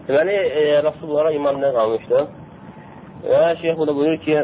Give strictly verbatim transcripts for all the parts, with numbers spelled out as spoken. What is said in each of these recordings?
Deməli, e, Rasullara imanla qalmışdır. Və şeyh burada buyurur ki,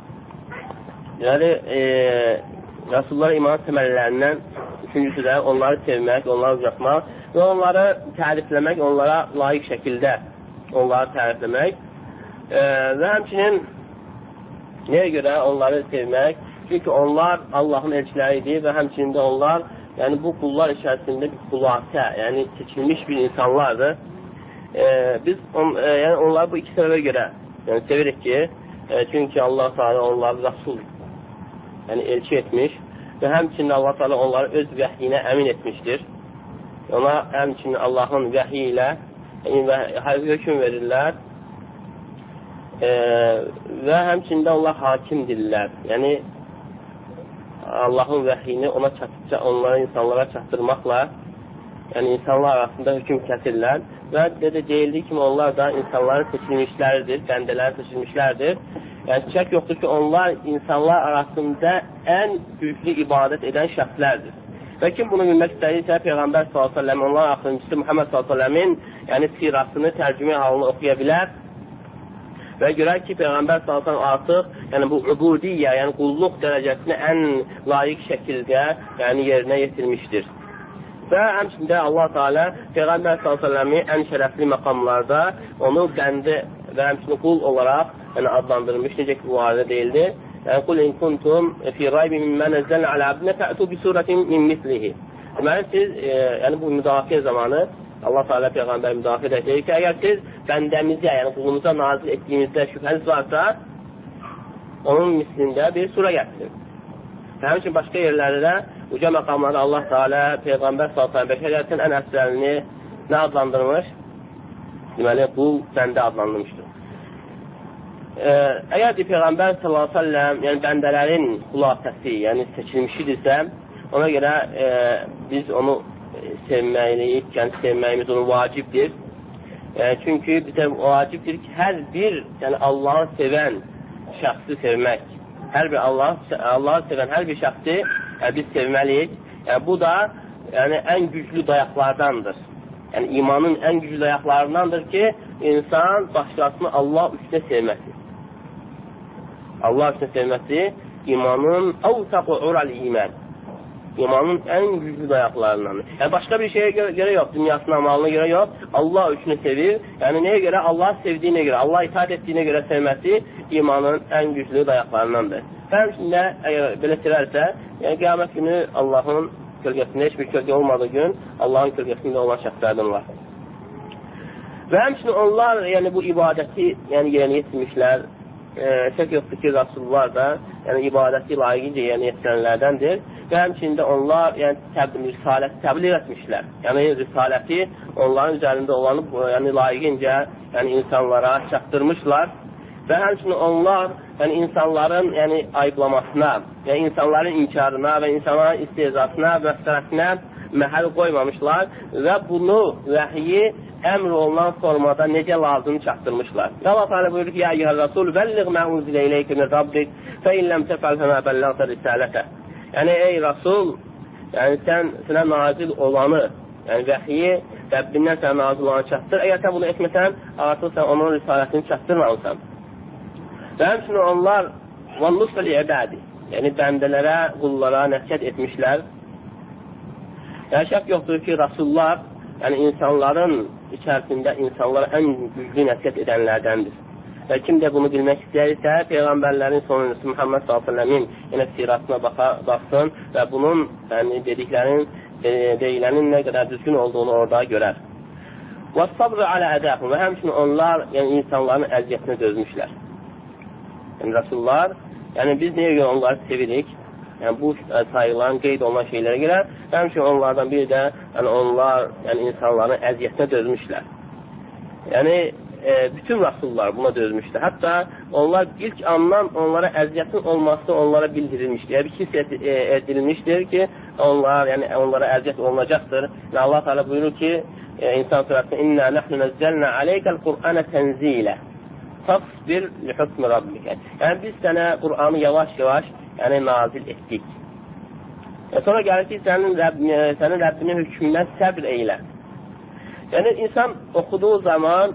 deməli, e, Rasullara imanın təməllərindən üçüncüsü də onları sevmək, onları uzatmaq və onları tərifləmək, onlara layiq şəkildə onları tərifləmək e, və həmçinin nəyə görə onları sevmək? Çünki onlar Allahın elçiləridir və həmçinin də onlar, yəni bu qullar içərisində bir xülasə, yəni seçilmiş bir insanlardır. E, biz on, e, yəni onları bu iki səbəbə görə yəni sevirik ki, e, çünki Allah Teala onları Rasul, yəni elçi etmiş və həmçinin Allah Teala onları öz vəhyinə əmin etmişdir. Ona həmçinin Allahın vəhyi ilə yəni, hökm verirlər e, və həmçində onlar hakimdirlər. Yəni Allahın vəhyini ona çatdıqca onlara, insanlara çatdırmaqla yəni insanlar arasında hökm kəsirlər və də deyildiyi kimi onlar da insanların seçilmişləridir, bəndələrin seçilmişlərdir. Yəni şək yoxdur ki, onlar insanlar arasında ən güclü ibadət edən şəxslərdir. Və kim bunu bilmək istəyirsə, Peyğəmbər sallallahu əleyhi və səlləm, onlar axırıncısı Muhammed sallallahu əleyhi və səlləmin yəni sirasını, tərcümə halını oxuya bilər və görər ki, Peyğəmbər sallallahu əleyhi və səlləm artıq yəni bu ubudiyyə, yəni qulluq dərəcəsini ən layiq şəkildə yəni yerinə yetirmişdir. Və həmçində Allah Teala Peyğəmbər sallallahu əleyhi və səlləmi ən şərəfli məqamlarda onu bəndi və həmçinin qul olaraq yəni adlandırmış, necə ki, bu arada deyildi. Yəni, qul in kuntum fi raybi mimmə nəzzəlnə alə abdinə fə'tu bi surətin min mislihi. Deməli, siz, e, yəni bu müdafiə zamanı Allah Teala Peyğəmbər müdafiə edəcək ki, əgər siz bəndəmizə, yəni qulumuza nazil etdiyimizdə şübhəniz varsa, onun mislində bir surə gətirin. Həmçin başqa yerlərdə də uca məqamlarda Allah Teala Peyğəmbər sallallahu əleyhi və səlləm bəşəriyyətin ən əfsəlini nə adlandırmış? Deməli, qul bəndə adlandırmışdır. Ee, əgər ki, Peyğəmbər sallallahu əleyhi və səlləm yəni bəndələrin xülasəsi, yəni seçilmişidirsə, ona görə e, biz onu sevməliyik, yəni sevməyimiz onu vacibdir. E, çünki bizə vacibdir ki, hər bir yəni Allahı sevən şəxsi sevmək, hər bir Allah, Allahı sevən hər bir şəxsi yəni, biz sevməliyik. Yəni, bu da yəni, ən güclü dayaqlardandır. Yəni, imanın ən güclü dayaqlarındandır ki, insan başqasını Allah üstə sevməsi. Allah üçün sevməsi imanın əvsəqu ural iman. İmanın ən güclü dayaqlarındandır. Yəni, başqa bir şeyə görə, görə yox, dünyasına, malına görə yox, Allah üçün sevir. Yəni, nəyə görə? Allah sevdiyinə görə, Allah itaat etdiyinə görə sevməsi imanın ən güclü dayaqlarındandır. Və həmçində, əgər belə sevərsə, yəni, qiyamət günü Allahın kölgəsində, heç bir kölgə olmadığı gün, Allahın kölgəsində olan şəxslərdən var. Və həmçinin onlar, yəni, bu ibadəti yəni, yerinə yetirmişlər. E, şək yoxdur ki, Rasullar da yəni, ibadəti layiqincə yerinə yetirənlərdəndir və həmçində onlar yəni, təb risaləti təbliğ etmişlər. Yəni, risaləti onların üzərində olanı yəni, layiqincə yəni, insanlara çatdırmışlar və həmçinin onlar yəni, insanların yəni, ayıblamasına, yəni, insanların inkarına və insanların istehzasına və məfsərətinə məhəl qoymamışlar və bunu vəhyi əmr olunan formada necə lazım çatdırmışlar. Və Allah Teala buyurur ki, ya eyyuhər Rasul, bəlliq mə unzilə iləyke min Rabbik, fə illəm təfəl fəmə bəllağtə risalətə. Yəni, ey Rasul, yəni, sən, sənə nazil olanı, yəni, vəhyi Rəbbindən sənə nazil olanı çatdır. Əgər sən bunu etməsən, artıq sən onun risalətini çatdırmalısan. Və həmçinin onlar vannusfəl ibədi, yəni, bəndələrə, qullara nəsiyyət etmişlər. Yəni, şək yoxdur ki, Rasullar, yəni, insanların içərisində insanlara ən güclü nəsiyyət edənlərdəndir. Və kim də bunu bilmək istəyirsə, Peyğəmbərlərin sonuncusu Muhammed sallallahu əleyhi və səlləmin yenə sirasına baxa, baxsın və bunun yəni, dediklərinin, de, deyilənin nə qədər düzgün olduğunu orada görər. Və sabr alə ədəxun və həmçinin onlar yəni, insanların əziyyətinə dözmüşlər. Yəni, Rasullar, yəni biz nəyə görə onları sevirik? Yəni, bu sayılan, qeyd olunan şeylərə görə həmçinin onlardan biri də yəni, onlar yəni, insanların əziyyətinə dözmüşlər. Yəni, e, bütün Rasullar buna dözmüşdür. Hətta onlar ilk andan onlara əziyyətin olması onlara bildirilmişdir. Yəni, hiss edilmişdir ki, onlar, yəni, onlara əziyyət olunacaqdır. Yəni, Allah Teala buyurur ki, e, İnsan surəsində İnnə nəhnu nəzzəlnə aleykəl Qur'anə tənzilə fasbir li hukmi rabbikə. Yəni, biz sənə Qur'anı yavaş-yavaş yəni, nazil etdik. E, sonra gəlir ki, sənin, Rəbb, sənin Rəbbinin hökmündən səbr eylə. Yəni, insan oxuduğu zaman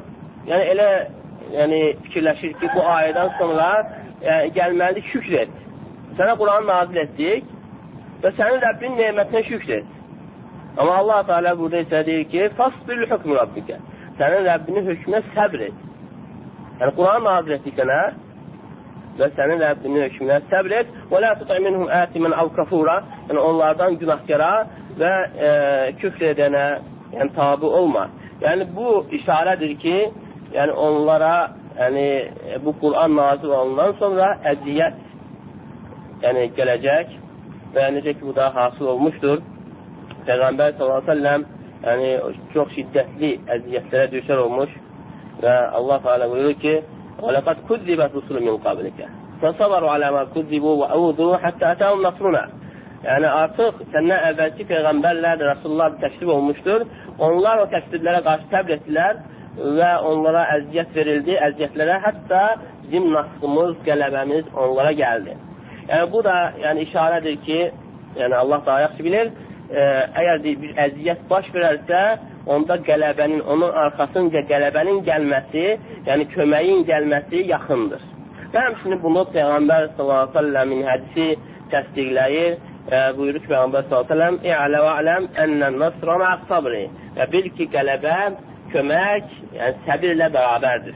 yəni elə yəni, fikirləşir ki, bu ayədən sonra yəni, gəlməlidir, şükr et. Sənə Quranı nazil etdik və sənin Rəbbinin nemətinə şükr et. Amma Allah Teala burada isə deyir ki, fasbil hükmü Rabbikə. Sənin Rəbbinin hökmünə səbr et. Yəni, Quranı nazil etdik sənə və sənin Rəbbinin hökmünə səbr et. Və lə tuti minhum ətimən av kafura. Yəni, onlardan günahkara və e, küfr edənə yəni, tabi olma. Yəni, bu işarədir ki, yəni, onlara yəni, bu Quran nazil olundan sonra əziyyət yəni, gələcək və necə ki, bu da hasıl olmuşdur. Peyğəmbər sallallahu əleyhi və səlləm yəni, çox şiddətli əziyyətlərə düşər olmuş və Allah Teala buyurur ki, وَلَقَدْ كُذِّبَتْ رُسُلٌ مِنْ قَبْلِكَ فَصَبَرُوا عَلَى مَا كُذِّبُوا وَأَوْذُوا حَتَّى أَتَاهُمْ نَصْرُنَا. Yəni, artıq səndən əvvəlki Peyğəmbərlər də Rasulullah təklif olmuşdur. Onlar o təkliflərə qarşı səbr etdilər və onlara əziyyət verildi, əziyyətlərə hətta bizim nasrımız, qələbəmiz onlara gəldi. Yəni, bu da yəni, işarədir ki, yəni, Allah daha yaxşı bilir, e, əgər bir əziyyət baş verərsə, onda qələbənin, onun arxasınca qələbənin gəlməsi, yəni köməyin gəlməsi yaxındır. Və həmçinin bunu Peyğəmbər sallallahu əleyhi və səlləmin hədisi təsdiqləyir. E, buyurur ki, Peyğəmbər sallallahu əleyhi və səlləm "İ'lə və ələm ennən nasra ma'as sabri." Və bil ki, qələbə, kömək, yəni səbirlə bərabərdir.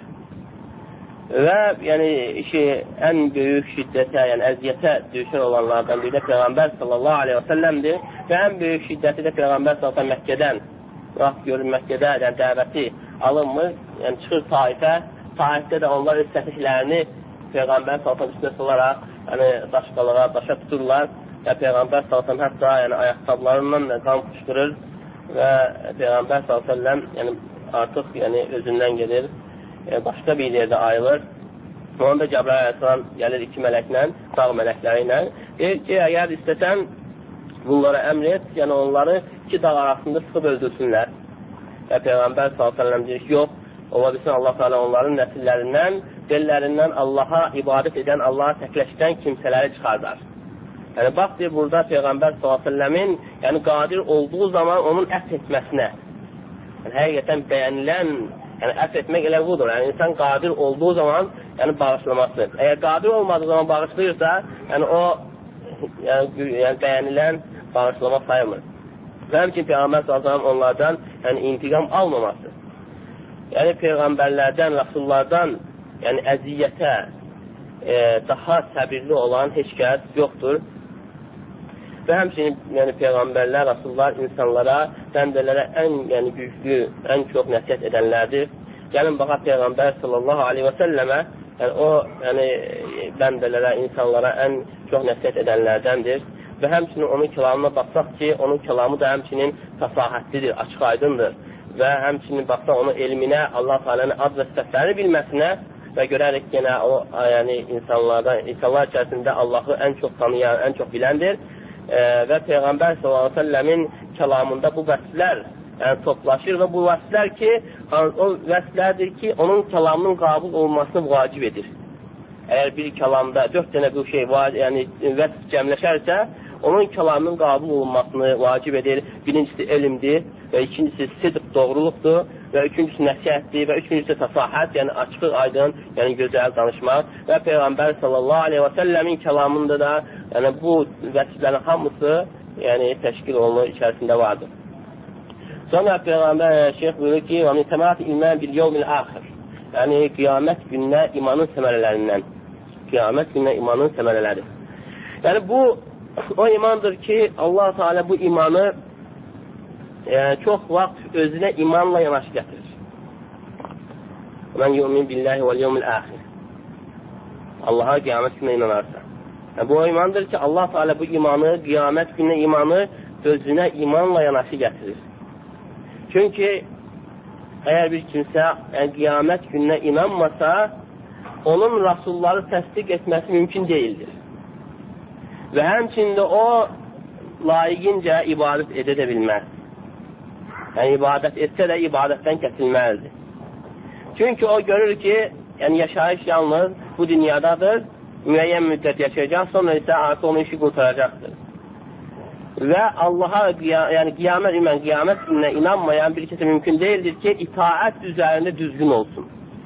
Və yəni işi ən böyük şiddətə, yəni əziyyətə düşər olanlardan biri də Peyğəmbər sallallahu əleyhi və səlləmdir. Və ən böyük şiddəti də Peyğəmbər sallallahu əleyhi və səlləm Məkkədən, vaxt görür Məkkədə yəni, dəvəti alınmır, yəni çıxır Taifə, Taifdə də onlar öz səfihlərini Peyğəmbər sallallahu əleyhi və səlləm üstünə salaraq yəni, daşqalığa, daşa tuturlar və Peyğəmbər sallallahu əleyhi və səlləm hətta yəni, ayaqqablarından da qan fışqırır və Peyğəmbər sallallahu əleyhi və səlləm yəni, artıq yəni, özündən gedir, yəni, başqa bir yerdə ayılır. Onda Cəbrail əleyhissalam gəlir iki mələklə, sağ mələkləri ilə, deyir ki, əgər istəsən bunlara əmr et, yəni onları iki dağ arasında sıxıb öldürsünlər. Və Peyğəmbər sallallahu əleyhi və səlləm deyir ki, yox, ola bilsin Allah Teala onların nəsillərindən, bellərindən Allaha ibadət edən, Allaha təkləşdən kimsələri çıxardar. Yəni, bax, deyir, burada Peyğəmbər sallallahu əleyhi və səlləmin yəni, qadir olduğu zaman onun ət etməsinə, yəni, həqiqətən bəyənilən, yəni, ət etmək elə budur. Yəni, insan qadir olduğu zaman yəni, bağışlaması. Əgər qadir olmadığı zaman bağışlayırsa, yəni, o yəni, yəni, bəyənilən bağışlama sayılmır. Və həmçin Peyğəmbər sallallahu əleyhi və səlləm onlardan yəni, intiqam almaması. Yəni, Peyğəmbərlərdən, Rasullardan yəni, əziyyətə e, daha səbirli olan heç kəs yoxdur. Və həmçinin yəni, Peyğəmbərlər, Rasullar insanlara, bəndələrə ən yəni, güclü, ən çox nəsiyyət edənlərdir. Gəlin, baxa Peyğəmbər sallallahu aleyhi və səlləmə, yəni, o yəni, bəndələrə, insanlara ən çox nəsiyyət edənlərdəndir. Və həmçinin onun kəlamına baxsaq ki, onun kəlamı da həmçinin fəsahətlidir, açıq aydındır. Və həmçinin baxsaq onun elminə, Allah Teala'nın ad və sifətləri bilməsinə və görərək yenə o yəni, insanlardan, insanlar içərisində Allahı ən çox tanıyan, ən çox biləndir. E, və Peyğəmbər sallallahu aleyhi və səlləmin kəlamında bu vəsflər yəni, toplaşır və bu vəsflər ki, o vəsflərdir ki, onun kəlamının qabul olmasını vacib edir. Əgər bir kəlamda dörd dənə bir şey yəni, vəsf cəmləşərsə, onun kəlamının qabul olunmasını vacib edir. Birincisi elmdir və ikincisi sidq, doğruluqdur və üçüncüsü nəsihətdir və üçüncüsü təsahət, yəni açıq, aydın, yəni gözəl danışmaq. Və Peyğəmbər sallallahu aleyhi və səlləmin kəlamında da yəni, bu vəsflərin hamısı yəni, təşkil olunur, içərisində vardır. Sonra Peyğəmbər şeyh buyurur ki, وَمِنْ تَمَاتِ إِلْمَنْ بِالْيَوْمِ الْآخِرِ Yəni, qiyamət gününə imanın səmərələrindən. Qiyamət gününə imanın səmərələri. Yəni, bu o imandır ki, Allah Teala bu imanı yəni, çox vaxt özünə imanla yanaşı gətirir. Mən yu'min billahi vəl yevmil axir. Allaha qiyamət gününə inanarsa. Yəni, bu o imandır ki, Allah Teala bu imanı, qiyamət gününə imanı özünə imanla yanaşı gətirir. Çünki əgər bir kimsə yəni, qiyamət gününə inanmasa, onun rasulları təsdiq etməsi mümkün deyildir. Və həmçində o layiqincə ibadət edə də bilməz. Yəni, ibadət etsə də ibadətdən kəsilməlidir. Çünki o görür ki, yəni, yaşayış yalnız bu dünyadadır, müəyyən müddət yaşayacaq, sonra isə artıq onun işi qurtaracaqdır. Və Allaha, yəni qiyamət, ümən, qiyamət gününə inanmayan bir kəsə mümkün deyildir ki, itaət üzərində düzgün olsun.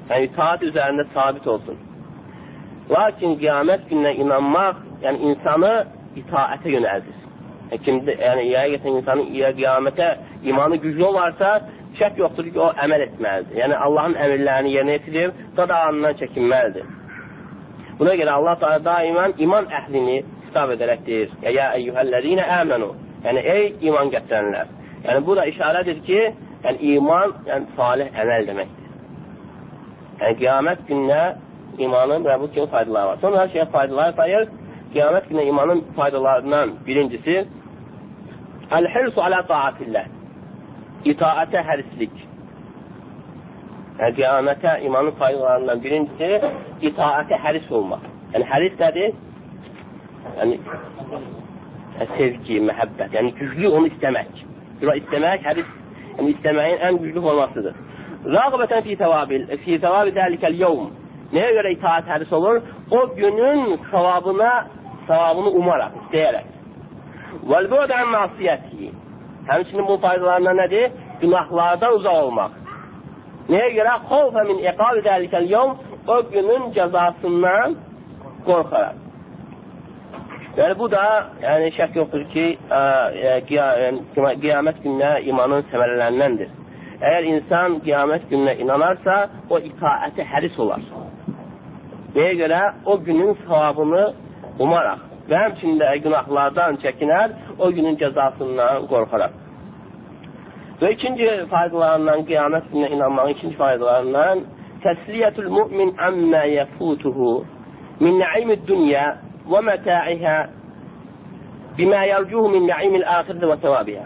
Yəni, itaat üzərində sabit olsun. Lakin qiyamət gününə inanmaq, yəni insanı itaətə yönəldir. Yəni, kimdə, yəni, yəni insanın qiyamətə imanı güclü olarsa, şək yoxdur ki, o əməl etməlidir. Yəni, Allahın əmirlərini yerinə yetirir, qadağanından çəkinməlidir. Buna görə Allah Teala daimən iman əhlini xitab edərək deyir. Ya eyyuhəllezine əmənu. Yəni, ey iman gətirənlər. Yəni, bu da işarədir ki, yəni, iman, yəni, salih əməl deməkdir. Yəni, qiyamət gününə imanın və bu kimi faydaları var. Sonra her şeyə faydaları sayır. Qiyamət gününə imanın faydalarından birincisi, əl-hirsu alə taatillah. İtaətə hərislik. Yəni, qiyamətə imanın faydalarından birincisi, itaətə həris olmaq. Yəni, həris nədir? Yəni, sevgi, məhəbbət, yəni güclü onu istəmək. İstəmək, həris, yəni istəməyin ən güclü formasıdır. Rağbətən fi təvabil, fi təvabil dəlikəl yevm. Nəyə görə itaət həris olur? O günün savabına, savabını umaraq, istəyərək. Vəl-bu'dən məsiyyəti. Həmçinin bu faydalarına nədir? Günahlardan uzaq olmaq. Nəyə görə? Xovfə min iqabi dəlikəl yevm. O günün cəzasından qorxaraq. Yəni, bu da, yəni, şək yoxdur ki, ə, qiyamət gününə imanın səmərələrindəndir. Əgər insan qiyamət gününə inanarsa, o itaəti həris olar. Nəyə görə? O günün savabını umaraq və həmçində günahlardan çəkinər, o günün cəzasından qorxaraq. Və ikinci faydalarından, qiyamət gününə inanmağın ikinci faydalarından təsliyyətül mümin əmmə yəfutuhu min nəimid dünya və mətəihə bimə yərcuhu min nəimil əxirdə və səvabiyyə.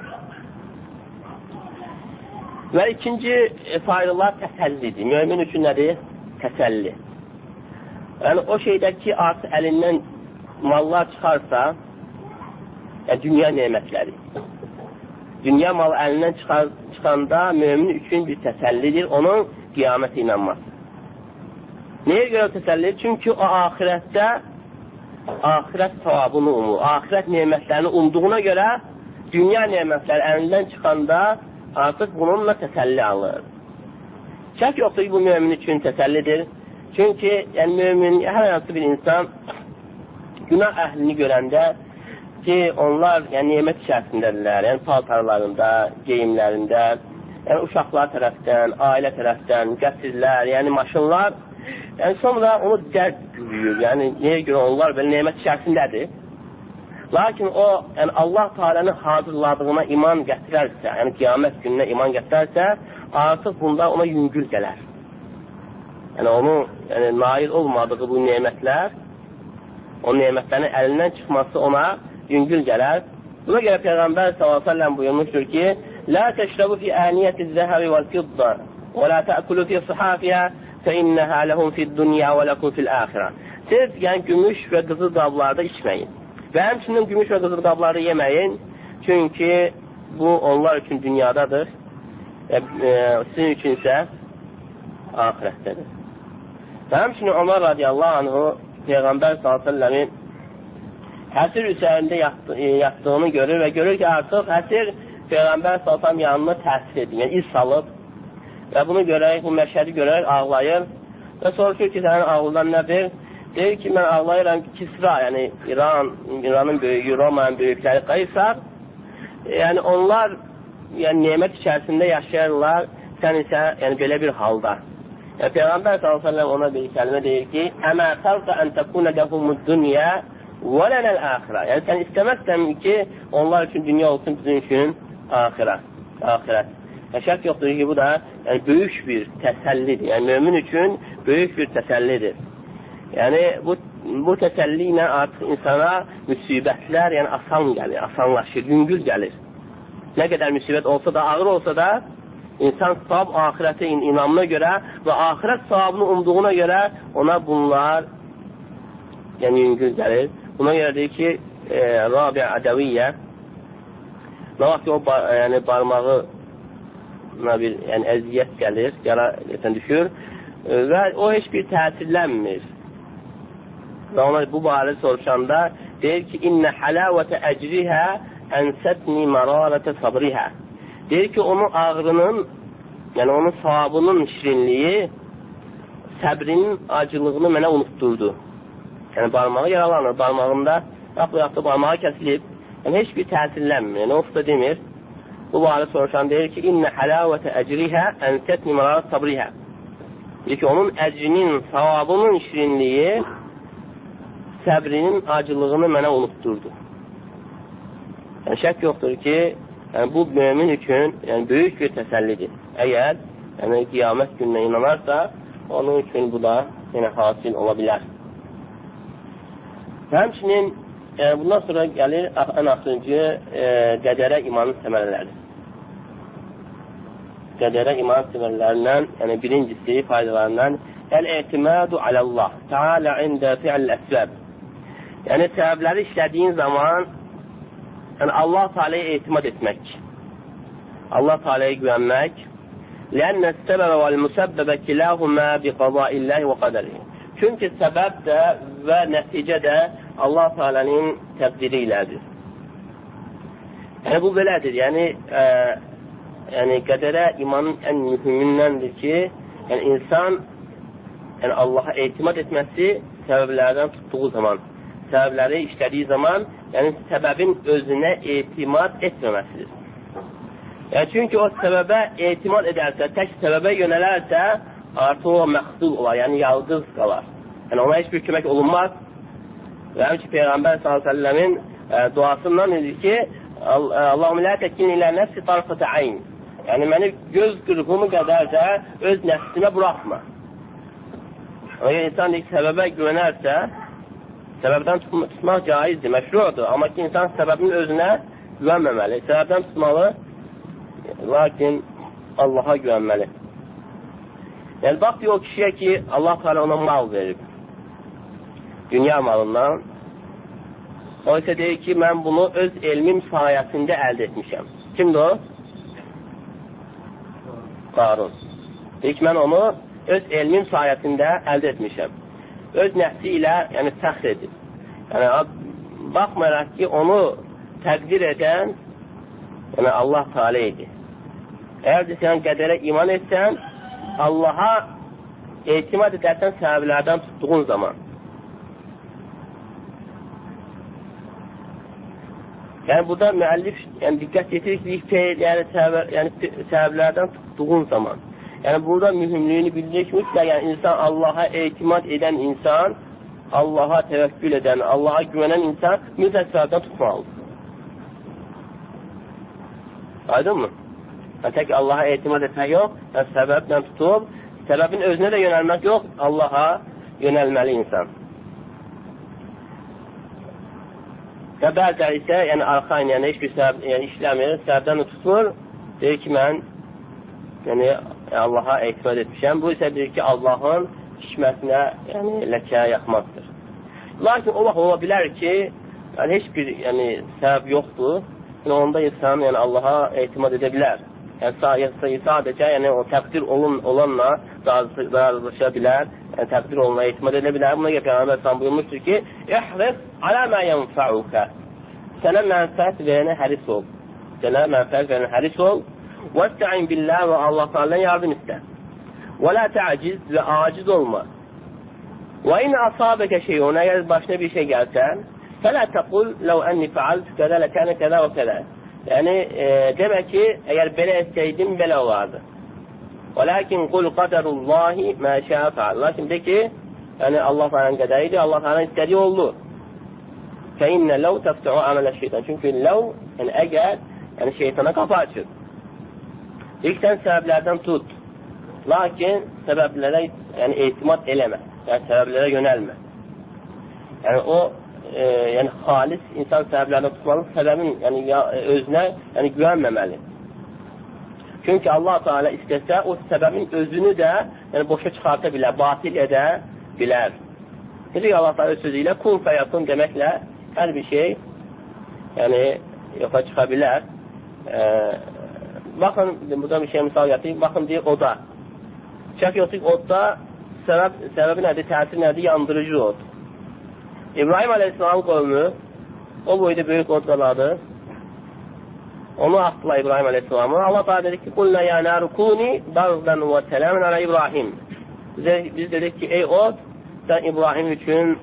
Və ikinci faydalar təsəllidir. Mümin üçün nədir? Təsəlli. Yəni, o şeydə ki, artıq əlindən mallar çıxarsa, yəni, dünya nemətləri. Dünya malı əlindən çıxar, çıxanda mümin üçün bir təsəllidir, onun qiyamətə inanması. Nəyə görə təsəllidir? Çünki o axirətdə axirət savabını umur, axirət nemətlərini umduğuna görə dünya nemətləri əlindən çıxanda artıq bununla təsəlli alır. Şək yoxdur ki, bu mümin üçün təsəllidir. Çünki yəni, mümin, hər hansı bir insan günah əhlini görəndə ki, onlar yəni, nemət içərisindədirlər, yəni paltarlarında, geyimlərində, yəni uşaqlar tərəfdən, ailə tərəfdən, qəsrlər, yəni maşınlar, yəni sonra onu dərd görüyor, yəni nəyə görə onlar belə nemət içərisindədir. Lakin o, yəni Allah Teala'nın hazırladığına iman gətirərsə, yəni qiyamət gününə iman gətirərsə, artıq bunda ona yüngül gələr. Yəni onu yəni, nail olmadığı bu nemətlər, o nemətlərin əlindən çıxması ona yüngül gələr. Buna görə Peyğəmbər sallallahu əleyhi və səlləm buyurmuşdur ki, "La təşrəbu fi aniyyətiz zəhəbi vəl-fidda və la tə'kulu fi sıhafiha fəinnəhə ləhum fid-dunya və ləkum fil-əxirə." Siz yəni gümüş və qızıl qablarda içməyin. Və həmçinin gümüş və qızıl qabları yeməyin, çünki bu onlar üçün dünyadadır, və e, sizin üçün isə ahirətdədir. Və həmçinin Ömər radiyallahu anhu Peyğəmbər sallallahu əleyhi və səlləmin həsir üzərində yatdığını görür və görür ki, artıq həsir Peyğəmbər sallallahu əleyhi və səlləm yanına təsir edir, yəni iz salıb və bunu görərək, bu məşədi görərək ağlayır və soruşur ki, sənin ağlıdan nədir? Deyir ki, mən ağlayıram ki, Kisra, yəni İran, İranın böyüyü, Romanın böyükləri Qaysar, yəni onlar yəni, nemət içərisində yaşayarlar, sən isə yəni, belə bir halda. Yəni, Peyğəmbər sallallahu əleyhi və səlləm ona bir kəlmə deyir ki, "Əmə xalqa ən təkunə ləhumud-dunya və lənəl-əxirə." Yəni, sən istəməzsən ki, onlar üçün dünya olsun, bizim üçün axirət. axirət. Və şək yoxdur ki, bu da yəni, böyük bir təsəllidir. Yəni, mümin üçün böyük bir təsəllidir. Yəni, bu, bu təsəlli ilə artıq insana müsibətlər yəni, asan gəlir, asanlaşır, yüngül gəlir. Nə qədər müsibət olsa da, ağır olsa da, insan savab ahirətə inamına görə və ahirət savabını umduğuna görə ona bunlar yəni, yüngül gəlir. Buna görə deyir ki, e, Rabi Ədəviyyə nə vaxt ki, o bar, yəni, barmağı bir yəni, əziyyət gəlir, yara düşür e, və o heç bir təsirlənmir. Və ona bu barədə soruşanda deyir ki, İnnə həlavətə əcrihə ənsətni mərarətə sabrihə. Deyir ki, onun ağrının, yəni onun savabının şirinliyi səbrinin acılığını mənə unutturdu. Yəni, barmağı yaralanır, barmağında, yaxud yaxud barmağı kəsilib, yəni, heç bir təsirlənmir, yəni, of da demir. Bu barı soruşan deyir ki, İnnə həlavətə əcrihə ənsətni mərarat sabrihə. Deyir ki, onun əcrinin, savabının şirinliyi səbrinin acılığını mənə unutturdu. Yəni, şək yoxdur ki, yəni, bu mümin üçün yəni, böyük bir təsəllidir. Əgər yəni, qiyamət gününə inanarsa, onun üçün bu da yəni, hasil ola bilər. Həmçinin e, bundan sonra gəlir ən axırıncı e, qədərə imanın səmərələri. Qədərə imanın səmərələrindən yəni, birincisi faydalarından əl-ətimadu aləllah Teala ində fi'l əsbəb. Yəni, səbəbləri işlədiyin zaman yəni, Allah Teala'ya etimad etmək. Allah Teala'ya güvənmək. لأن السبب والمسبب كلاهما بقضاء الله وقدره. Çünki səbəb də və nəticə də Allah Teala'nın təqdiri ilədir. Yəni bu belədir. Yəni e, yəni qədərə imanın ən mühümündəndir ki, yəni insan yəni Allah'a etimad etməsi səbəblərdən tutduğu zaman, səbəbləri işlədiyi zaman, yəni səbəbin özünə etimad etməməsidir. Yəni, çünki o səbəbə etimad edərsə, tək səbəbə yönələrsə, artıq o məxsul olar, yəni yalqız qalar. Yəni, ona heç bir kömək olunmaz. Və həmçə Peyğəmbər sallallahu əleyhi və səlləmin duasından edir ki, Allahumma la tekilni ilə nəfsi tarfata ayn. Yəni, məni göz qırpımı qədər də öz nəfsimə buraxma. Ona görə insan deyik, səbəbə güvənərsə, səbəbdən tutmaq caizdir, məşrudur. Amma ki, insan səbəbin özünə güvənməməli. Səbəbdən tutmalı, lakin Allaha güvənməli. Yəni, bax o kişiyə ki, Allah Teala ona mal verib. Dünya malından. O isə deyir ki, mən bunu öz elmim sayəsində əldə etmişəm. Kimdir o? Qarun. Deyir ki, mən onu öz elmim sayəsində əldə etmişəm. Öz nəfsi ilə yəni, fəxr edib. Yəni, baxmayaraq ki, onu təqdir edən yəni, Allah Teala idi. Əgər sən qədərə iman etsən, Allaha etimad edərsən səbəblərdən tutduğun zaman. Yəni, burada müəllif yəni, diqqət yetirir ki, feyl, yəni, səbəb, yəni, səbəblərdən tutduğun zaman. Yəni, burada mühümlüyünü bildirir ki, mütləq, yəni, insan Allaha etimad edən insan, Allaha təvəkkül edən, Allaha güvənən insan mütləq səbəbdən tutmalıdır. Aydın mı? Yəni, tək Allaha etimad etmək yox, yəni, səbəbdən tutub, səbəbin özünə də yönəlmək yox, Allaha yönəlməli insan. Və bəzər isə, yəni arxain, yəni heç bir səbəb yəni, işləmir, səbəbdən tutur, deyir ki, mən yəni, Allaha etimad etmişəm. Bu isə deyir ki, Allahın hikmətinə yəni, ləkə yaxmaqdır. Lakin o vaxt ola bilər ki, yəni, heç bir yəni, səbəb yoxdur, yəni, onda insan yəni, Allaha etimad edə bilər. Yəni, sadəcə yəni, o təqdir olun, olanla razılaşa bilər, yəni, təqdir olunla etimad edə bilər. Buna görə Peyğəmbər sallallahu buyurmuşdur ki, İhris alə mə yənfəuka. Sənə mənfəət verənə həris ol. Sənə mənfəət verənə həris ol. Vəstəin billah və Allah Teala'dan yardım istə. Və la tə'ciz və aciz olma. Və in asabəkə şeyun, əgər başına bir şey gəlsə, fələ təqul ləv ənni fəaltü kədə ləkənə kədə və kədə. Yəni, e, demək ki, əgər belə etsəydim, belə olardı. Və lakin qul qaderullahi mə şəə fəal. Lakin de ki, yəni Allah Teala'nın qədəridir, Allah Teala'nın istədiyi oldu. Fə innə ləv təftəu əmələ şeytan. Çünki ləv, yəni əgər, yəni şeytana qapı açır. İlk sən səbəblərdən tut. Lakin səbəblərə yəni, etimad eləmə. Yəni səbəblərə yönəlmə. Yəni o e, yəni xalis insan səbəblərdən tutmalı, səbəbin yəni, ya, özünə yəni, güvənməməli. Çünki Allah Teala istəsə o səbəbin özünü də yəni, boşa çıxarta bilər, batil edə bilər. Necə ki Allah Teala öz sözü ilə kun fəyakun deməklə hər bir şey yəni yoxa çıxa bilər. E, Baxın, burada bir şey misal gətireyim, baxın deyir oda. Şək yoxdur ki, odda səbəb, səbəbi nədir, təsir nədir, yandırıcı od. İbrahim Aleyhisselam qövmü, o boyda böyük oddalardı. Onu atdılar İbrahim Aleyhisselamı. Allah da dedi ki, Qulna ya naru kuni, dağdan və sələmin alə İbrahim. Biz dedik ki, ey od, sən İbrahim üçün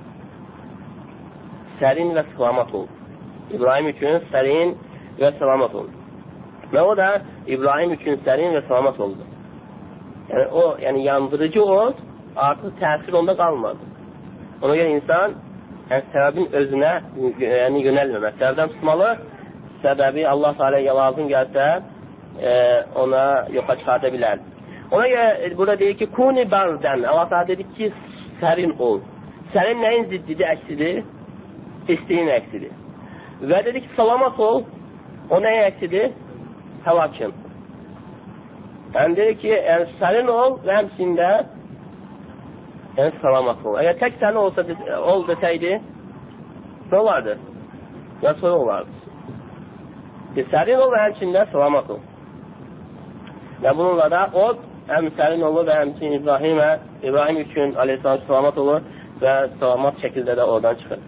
sərin və salamat ol. İbrahim üçün sərin və salamat ol. Və o da İbrahim üçün sərin və salamat oldu. Yəni, o, yəni yandırıcı od artıq təsir onda qalmadı. Ona görə insan yəni, səbəbin özünə yəni, yönəlməmək. Səbəbdən tutmalı, səbəbi Allah Teala'ya lazım gəlsə e, ona yoxa çıxarda bilər. Ona görə burada deyir ki, kuni bardən. Allah Teala dedi ki, sərin ol. Sərin nəyin ziddidir, əksidir? İsteyin əksidir. Və dedi ki, salamat ol. O nəyin əksidir? Həlakin. Yəni dedi ki, yəni, sərin ol və həmçində yəni, salamat ol. Əgər tək sərin olsa, ol desəydi, nə olardı? Və sonra olardı. Sərin ol və həmçində salamat ol. Və bununla da od həm sərin olur və həmçin İbrahimə, İbrahim üçün aleyhissalam salamat olur və salamat şəkildə də oradan çıxır.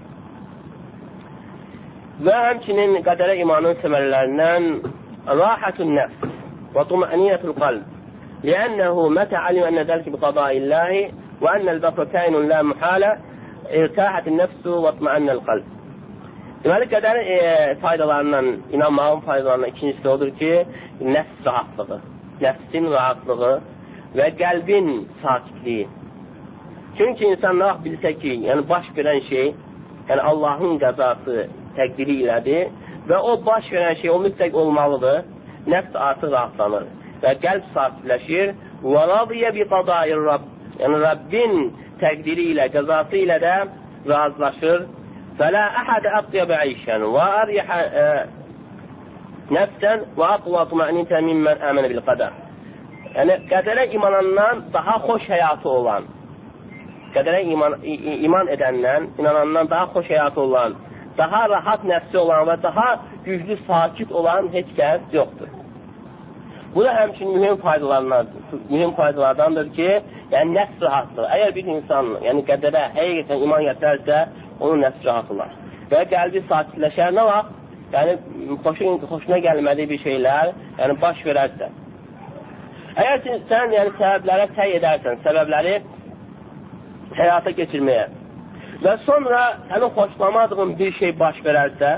Və həmçinin qədərə imanın səmərlərindən rahatun nəfs və tuma'niyyətul qalb. Liənnəhu mətə alim ənə dəlki bi qadaillahi və ənəl bəfrə kəynun la mühalə irtahətin nəfsu və tuma'nəl qalb. Deməli, qədər e, faydalarından, inanmağın faydalarından ikincisi odur ki, nəfs rahatlığı, nəfsin rahatlığı və qəlbin sakitliyi. Çünki insan nə vaxt bilsə ki, yəni baş verən şey, yəni Allahın qəzası təqdiri ilədir və o baş verən şey o mütləq olmalıdır, nəfs artıq rahatlanır və qəlb sakitləşir. Və radiyə bi qadayir Rabb, yəni Rabbin təqdiri ilə, qəzası ilə də razılaşır. فَلَا أَحَدَ أَطْيَبَ عَيْشًا وَأَرْيَحَ نَفْسًا وَأَقْوَى طُمَأْنِينَةً مِمَّنْ آمَنَ بِالْقَدَرِ. Yəni, qədərə imanandan daha xoş həyatı olan, qədərə iman, iman edəndən, inanandan daha xoş həyatı olan, daha rahat nəfsi olan və daha güclü, sakit olan heç kəs yoxdur. Bu da həmçin mühüm faydalardandır, mühüm faydalardandır ki, yəni nəfs rahatlığı. Əgər bir insan yəni qədərə həqiqətən iman gətirərsə, onun nəfs rahat olar. Və qəlbi sakitləşər nə vaxt? Yəni, xoşun, xoşuna gəlmədiyi bir şeylər yəni, baş verərsə. Əgər sən yəni, səbəblərə səy edərsən, səbəbləri həyata keçirməyə və sonra sənin xoşlamadığın bir şey baş verərsə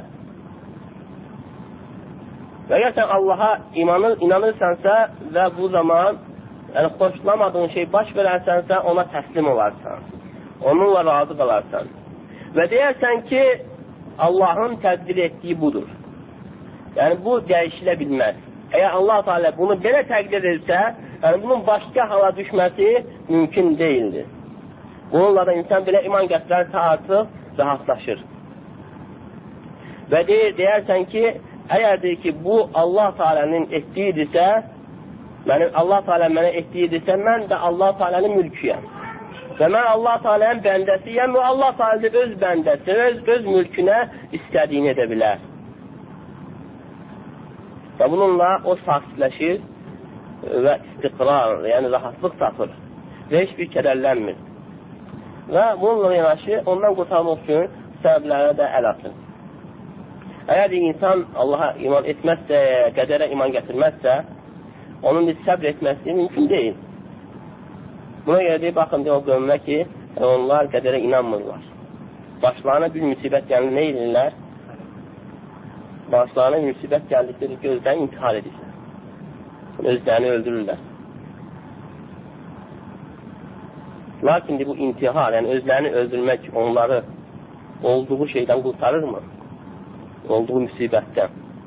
və əgər sən Allaha imanı, inanırsansa və bu zaman yəni, xoşlamadığın şey baş verərsənsə ona təslim olarsan, onunla razı qalarsan və deyərsən ki, Allahın təqdir etdiyi budur. Yəni, bu dəyişilə bilməz. Əgər Allah Teala bunu belə təqdir edirsə, yəni bunun başqa hala düşməsi mümkün deyildir. Bununla da insan belə iman gətirərsə artıq rahatlaşır. Və deyir, deyərsən ki, əgər deyir ki, bu Allah Teala'nın etdiyidirsə, mənim Allah Teala mənə etdiyidirsə, mən də Allah Teala'nın mülküyəm. Və mən Allah Teala'nın bəndəsiyəm və Allah Teala öz bəndəsi, öz, öz mülkünə istədiyini edə bilər. Və bununla o sakitləşir və istiqrar, yəni rahatlıq tapır və heç bir kədərlənmir. Və bununla yanaşı ondan qurtarmaq üçün səbəblərə də əl atır. Əgər insan Allaha iman etməzsə, qədərə iman gətirməzsə, onun bir səbr etməsi mümkün deyil. Buna görə deyib, baxın, deyil, o qövmə ki, onlar qədərə inanmırlar. Başlarına bir müsibət gəlir, nə edirlər? Başlarına müsibət gəldikləri ki, özlərini intihar edirlər. Özlərini öldürürlər. Lakin bu intihar, yəni özlərini öldürmək onları olduğu şeydən qurtarırmı? Olduğu müsibətdən.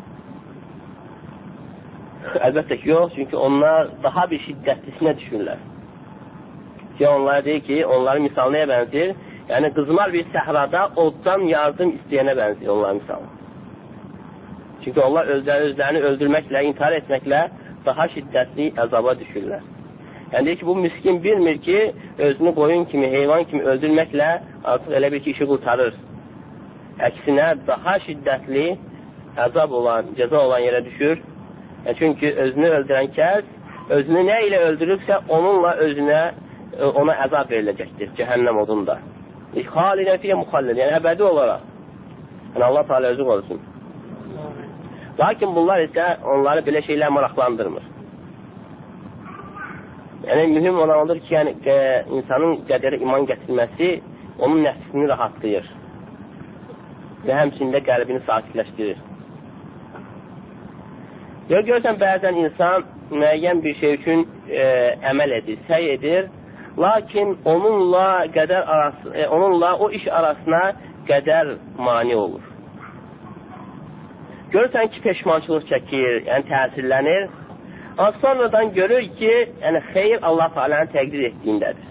Əlbəttə ki, yox, çünki onlar daha bir şiddətlisinə düşürlər. Ki, onlara deyir ki, onların misalı nəyə bənzir? Yəni, qızmar bir səhrada oddan yardım istəyənə bənzir onların misalı. Çünki onlar özləri, özlərini öldürməklə, intihar etməklə daha şiddətli əzaba düşürlər. Yəni, deyir ki, bu miskin bilmir ki, özünü qoyun kimi, heyvan kimi öldürməklə artıq elə bir ki, işi qurtarır. Əksinə, daha şiddətli əzab olan, cəza olan yerə düşür. Yəni, çünki özünü öldürən kəs, özünü nə ilə öldürübsə, onunla özünə, ona əzab veriləcəkdir, cəhənnəm odunda. İxalilə fiyə muxallil, yəni əbədi olaraq. Yəni, Allah Teala özü qorusun. Lakin bunlar isə onları belə şeylər maraqlandırmır. Yəni, mühüm olan odur ki, yəni, insanın qədərə iman gətirməsi onun nəfsini rahatlayır və həmçində qəlbini sakitləşdirir. Yox, görürsən, bəzən insan müəyyən bir şey üçün e, əməl edir, səy edir, lakin onunla, qədər arası, e, onunla o iş arasına qədər mani olur. Görürsən ki, peşmançılıq çəkir, yəni təsirlənir, amma sonradan görür ki, yəni xeyr Allah Teala'nın təqdir etdiyindədir.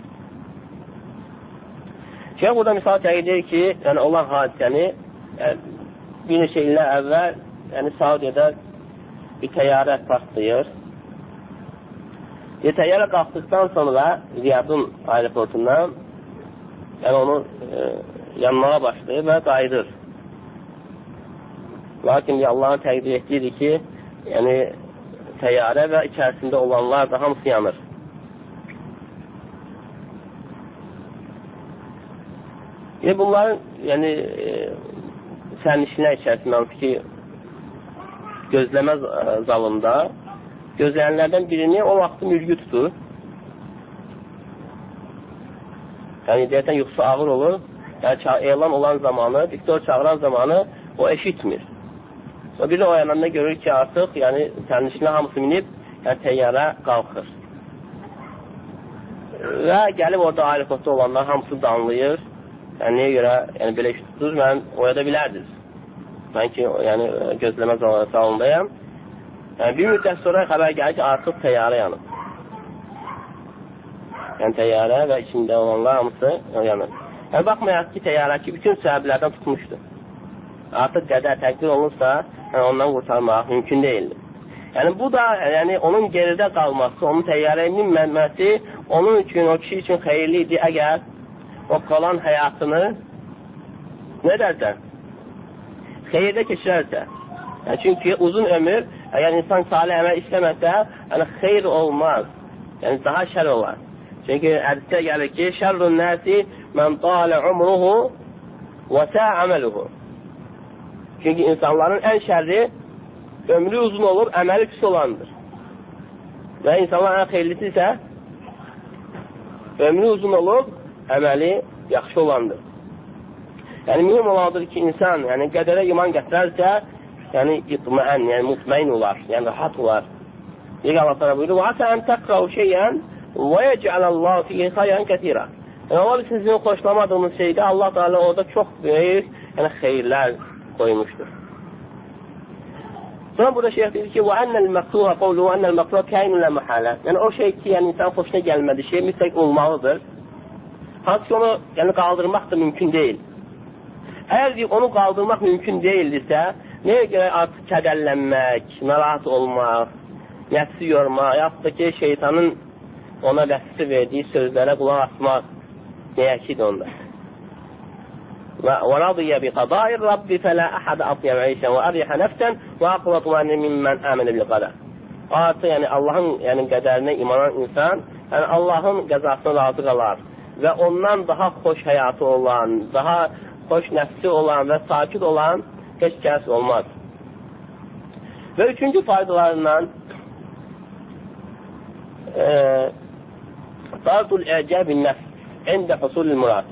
Şeyh burada misal təqdir ki, yəni olan hadisəni yəni, bir neçə illər əvvəl yəni Saudiyədə bir təyyarə partlayır. Bir təyyarə qalxdıqdan sonra Riyadın aeroportundan yəni onu e, yanmağa başlayır və qayıdır. Lakin Allah'ın təqdir etdiyidir ki, yəni təyyarə və içərisində olanlar da hamısı yanır. Yəni bunların yəni e, sərnişinlər içərisində hansı ki gözləmə zalında gözləyənlərdən birini o vaxtı mürgü tutur. Yəni deyəsən yuxusu ağır olur. Yəni elan olan zamanı, doktor çağıran zamanı o eşitmir. O bir də o yanında görür ki artıq yəni sərnişinlər hamısı minib yəni təyyarə qalxır. Və gəlib orada aeroportda olanlar hamısı danlayır. Yəni niyə görə yəni belə iş tutur, mən oyada bilərdiniz. Mən ki yəni gözləmə salondayam. Yəni bir müddət sonra xəbər gəlir ki artıq təyyarə yanıb. Yəni təyyarə və içində olanlar hamısı yanır. Yəni baxmayaq ki təyyarə ki bütün səbəblərdən tutmuşdur. Artıq qədər təqdir olunursa yəni, ondan qurtarmaq mümkün deyildir. Yəni bu da yəni onun geridə qalması, onun təyyarəyə minməməsi onun üçün, o kişi üçün xeyirli idi əgər o qalan həyatını nə dərsən? Xeyirdə keçirərsə. Yəni, çünki uzun ömür, əgər insan salih əməl işləməsə, yəni xeyr olmaz. Yəni daha şər olar. Çünki hədisdə gəlir ki, şərrun nəsi mən talə umruhu və sə əməluhu. Çünki insanların ən şərri ömrü uzun olub, əməli pis olandır. Və insanların ən xeyirlisi isə ömrü uzun olub, əməli yaxşı olandır. Yəni, mühüm olandır ki, insan yəni, qədərə iman gətirərsə, yəni, itmən, yəni, mutməyin olar, yəni, rahat olar. Deyək Allah sana buyurur, وَعَسَى أَنْ تَقْرَوْ شَيْئًا وَيَجْعَلَ اللّٰهُ فِيهِ خَيْرًا كَثِيرًا. Yəni, ola bir sizin xoşlamadığınız şeydə Allah Teala orada çox böyük yəni, xeyirlər koymuşdur. Sonra burada şeyh deyir ki, وَأَنَّ الْمَقْرُوهَ قَوْلُهُ وَأَنَّ الْمَقْرُوهَ كَيْنُ لَا مَحَالَ. Yəni, o şey ki, yəni, insan xoşuna gəlmədi şey mütləq olmalıdır. Hansı ki, onu yəni, qaldırmaq da mümkün deyil. Əgər deyib, onu qaldırmaq mümkün deyildirsə, nəyə görə artıq kədərlənmək, narahat olmaq, nəfsi yormaq, yaxud da ki, şeytanın ona vəsfi verdiyi sözlərə qulaq asmaq nəyəkidir onda. وَرَضِيَ بِقَضَاءِ الرَّبِّ فَلَا أَحَدَ أَطْيَبَ عَيْشًا وَأَرْيَحَ نَفْسًا وَأَقْوَطُ مِمَّنْ آمَنَ بِالْقَدَرِ. Artıq yəni Allahın yəni, qədərinə imanan insan, yəni Allahın qəzasına razı qalar və ondan daha xoş həyatı olan, daha xoş nəfsi olan və sakit olan heç kəs olmaz. Və üçüncü faydalarından Dardul əcəb-i nəfs əndə husulul murad.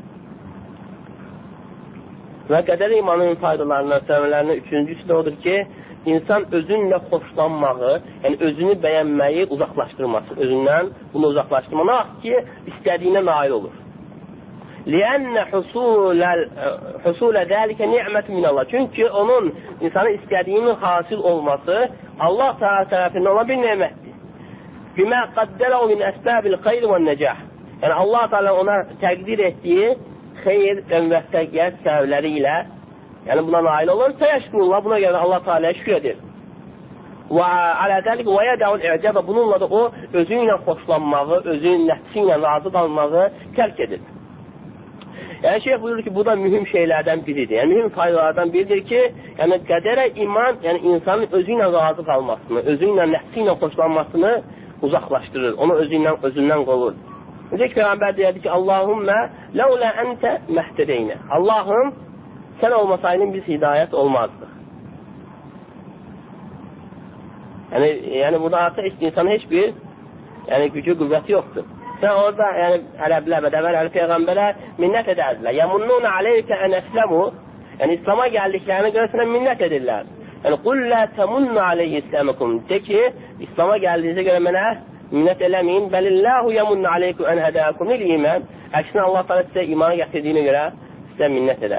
Və qədər imanın faydalarından, səbəblərindən üçüncüsü də odur ki, insan özünlə xoşlanmağı, yəni özünü bəyənməyi uzaqlaşdırması, özündən bunu uzaqlaşdırmalı ki, istədiyinə nail olur. لِأَنَّ حُسُولَ ذَٰلِكَ نِعْمَةٌ مِنَ اللّٰهِ. Çünki onun insanın istədiyinin hasil olması Allah tərəfindən olan bir nemətdir. بِمَا قَدَّرَهُ مِنْ أَسْبَابِ الْخَيْرِ وَالنَّجَاحِ. Yəni Allah Teala ona təqdir etdiyi xeyr və müvəffəqiyyət səbəbləri ilə yəni buna nail olur. Təşkurullah, buna görə Allah Teala'ya şükür edir. Və alə dəlik və yədəul i'cəbə, bununla da o özü ilə xoşlanmağı, özünün nəfsi ilə razı qalmağı tərk edir. Yəni şeyh buyurur ki, bu da mühüm şeylərdən biridir. Yəni mühüm faydalardan biridir ki, yəni qədərə iman, yəni insanın özü ilə razı qalmasını, özü ilə nəfsi ilə xoşlanmasını uzaqlaşdırır, onu özündən, özündən qovur. Necə ki, Peyğəmbər deyərdi ki, Allahümmə ləulə əntə məhtədeynə. Allahım, sən olmasaydın biz hidayət olmazdıq. Yəni, yəni burada artıq insanın heç bir yəni gücü, qüvvəti yoxdur. Sən orada, yəni ərəblər, bədəvələr, peyğəmbərlər minnət edərdilər. Yəmunnuna aleykə ən əsləmu, yəni İslama gəldiklərini görə sənə minnət edirlər. Yəni, qul lə təmunna aleyhi İsləməkum, de ki, İslama gəldiyinizə görə mənə minnət eləməyin, bəlilləhu yəmunna aleykü ən hədəkum il imən, əksinə Allah təala sizə imana gətirdiyinə görə sizə minnət edər.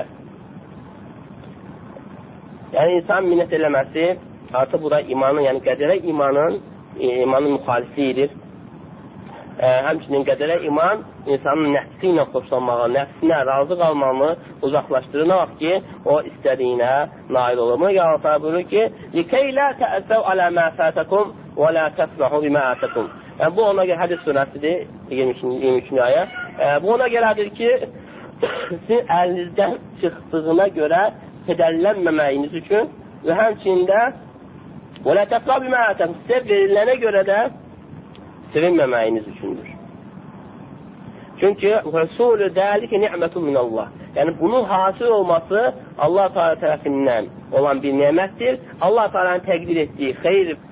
Yəni, insan minnət eləməsi, artıq bu da imanın, yəni qədərə imanın, imanın müxalifliyidir. Ə, həmçinin qədərə iman insanın nəfsi ilə xoşlanmağı, nəfsinə razı qalmağını uzaqlaşdırır. Nə vaxt ki, o istədiyinə nail olur. Buna görə Allah buyurur ki, لِكَيْ لَا تَأْسَوْ عَلَى مَا فَاتَكُمْ وَلَا تَفْرَحُوا بِمَا آتَكُمْ. Yəni, bu ona görə hədis surəsidir, iyirmi üçüncü ayə. Ə, bu ona görədir ki, sizin əlinizdən çıxdığına görə kədərlənməməyiniz üçün və həmçində وَلَا تَفْرَحُوا بِمَا آتَكُمْ. Sizə verilənə görə də sevinməməyiniz üçündür. Çünki Rəsulü dəlikə ni'mətun minəllah. Yəni, bunun hasil olması Allah Teala tərəfindən olan bir nemətdir. Allah Teala'nın təqdir etdiyi xeyr